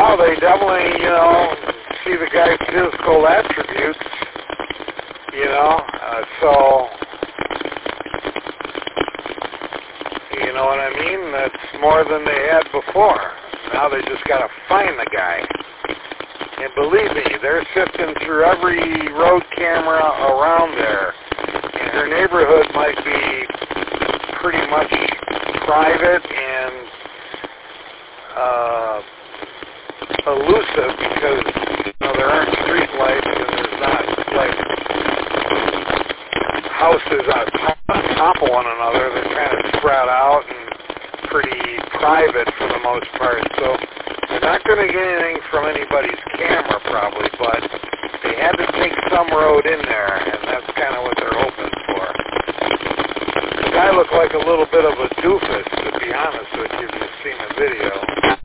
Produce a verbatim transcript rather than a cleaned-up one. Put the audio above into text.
Well, they definitely, you know, see the guy's physical attributes, you know, uh, so, you know what I mean? That's more than they had before. Now they just got to find the guy. And believe me, they're sifting through every road camera around there. And her neighborhood might be pretty much private and uh, elusive because, you know, there aren't street lights and there's not, like, houses on top of one another. They're kind of spread out and pretty private for the most part. So they're not going to get anything from anybody's camera probably, but they had to take some road in there, and that's kind of what they're hoping for. The guy looked like a little bit of a doofus, to be honest with you, if you've seen the video.